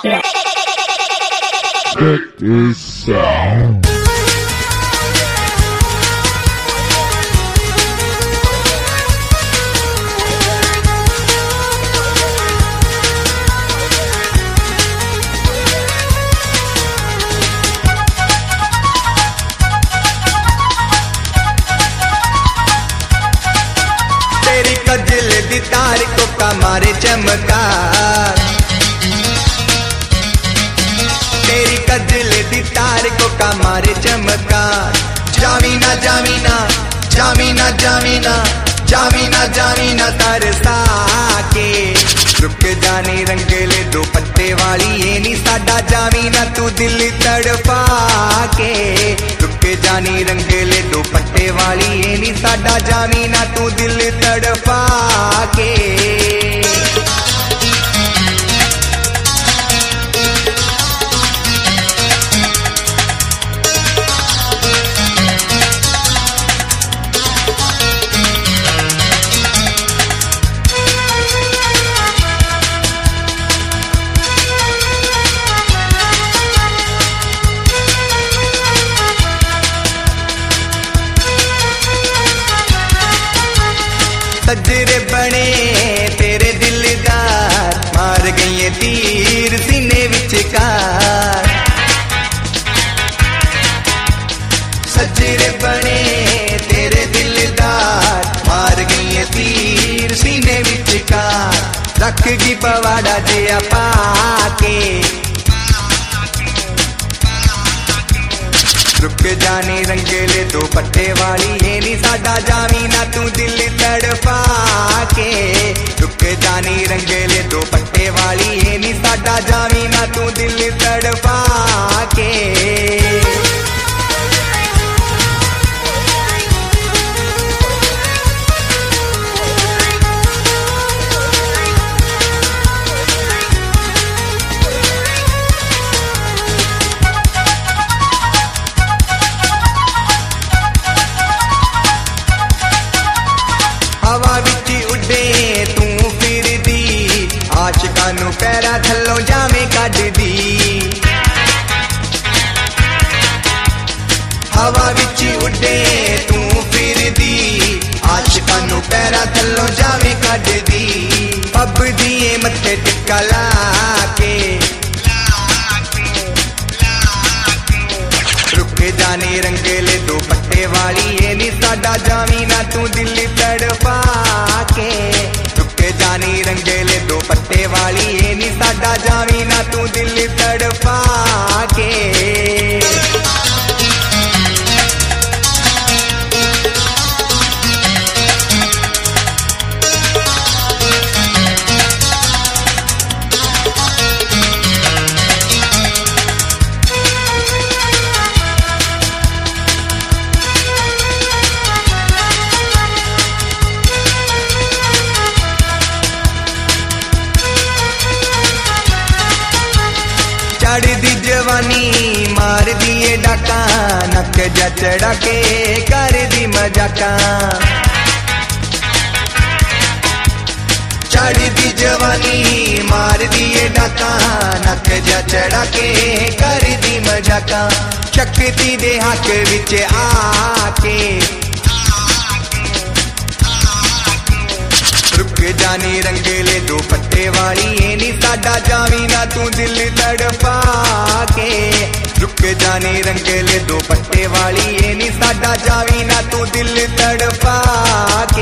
Check this out. तेरी कजल दी तार को कमारे चमकार, तेरी कजल दी तार को कमारे चमकार। जामीना जामीना जामीना जामीना जामीना जामीना तरसा के रुक जाने रंगले दो पत्ते वाली ये नी साडा जामीना तू दिल तड़पा के। रुक जाने रंगले दो पत्ते वाली ये नी साडा जामीना तू दिल तड़पा के। सजरे बने तेरे दिलदार, मार गई तीर सीने विचकार। सजरे बने तेरे दिलदार, मार गई तीर सीने विचकार। रख गी पवाड़ा जिया पाके, रुक जाने रंगले दो पट्टे वाली ये नी साडा जामीना तू दिल तड़पा के। रुक जाने रंगले दो पट्टे वाली ये नी साडा जामीना तू दिल तड़पा के। हवा विच उडे तू फिरदी, आशिकां नू पैरां थल्लों जावें कढदी। हवा विच उडे तू फिरदी, आशिकां नू पैरां थल्लों जावें कढदी। अब दिए मत्थे टिक्का ला के, रुक जाने रंगले दो पट्टे वाली ये नी साडा जामीना तू दिल तड़पा के। रुक जाने रंगले दो पट्टे वाली ये नी साडा जामीना तू दिल तड़पा के। चढ़ दी जवानी मार दिए डाका, नक जा चढ़ा के कर दी मजाका। चढ़ दी जवानी मार दिए डाका, नक जा चढ़ा के कर दी मजाका। शक्ति दे हक विच आके, रुक जाने रंगले दो पट्टे वाली ये नी साडा जामीना तू दिल तड़पा के। रुक जाने रंगले दो पट्टे वाली ये नी साडा जामीना तू दिल तड़पा के।